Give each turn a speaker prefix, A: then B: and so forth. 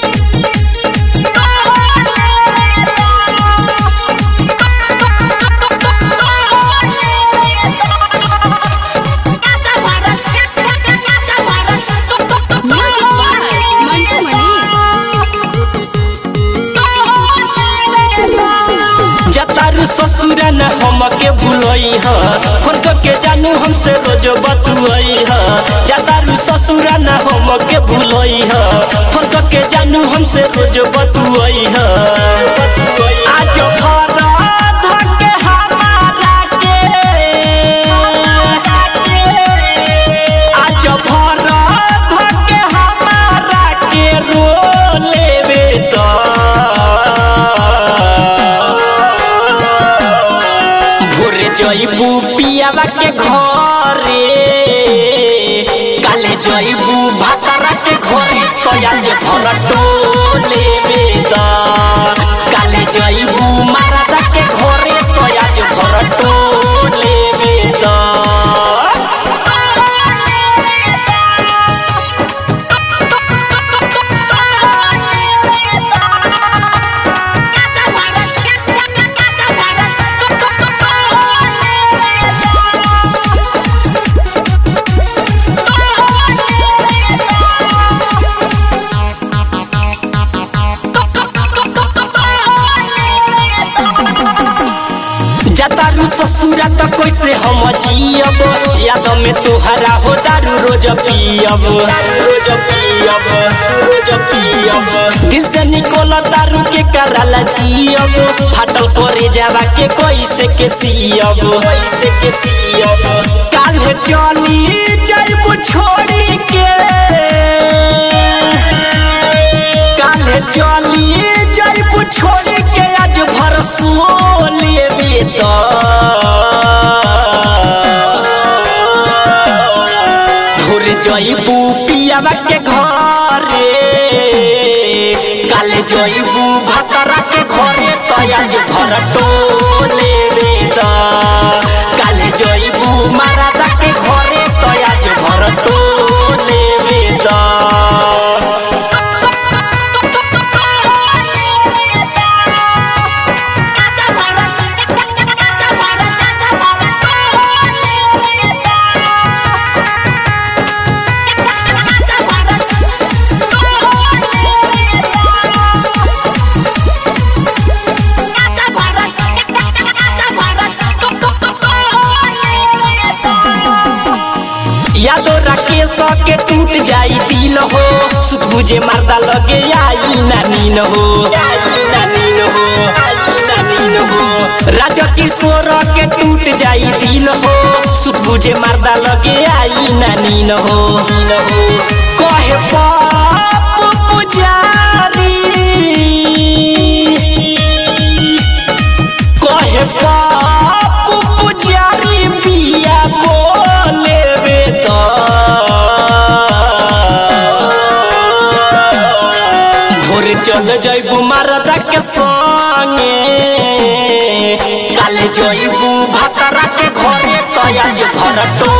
A: ससुरा न हमके भूलई ह फोन के जानू हमसे रोज बतुई ह जातारू ससुरा न हमके भूलई ह फोन के जानू हमसे रोज बतुई ह आज भरा धके हमारा के आज भरा धके हमारा के रो लेबे त जईबू पियावा के घरे काले जईबू भातारा के घरे तो आज भर टोले बेदा काले जईबू मारादा के घरे तो आज भर टोले बेदा जातारू ससुरा त कैसे हम जियब याद में तोहरा हो दारू रोज पियब दिल से निकल दारू के कराला जियब फाटल करे जावा के कैसे के सियब काल्हे चली जाइबू छोड़ी के काल्हे चली जाइबू छोड़ी के आज भर सोले बेदा भोर जईबू पियावा के घरे काले जईबू भातारा के घरे तो आज घर टोले बेदा काले जईबू मारादा के घरे तो आज घर टोले बेदा यादो राकेश के टूट जाई दिल हो सुख बुझे मर्दा लगे आई नानी हो राजा किशोर के टूट जाई दिल हो सुख बुझे मर्दा लगे आई नानी हो कहे बाप पुजारी कहे बाप पुजारी बिया बोले चल जईबू मारदा के संगे काले जईबू भातारा के घरे तो आज घर टोले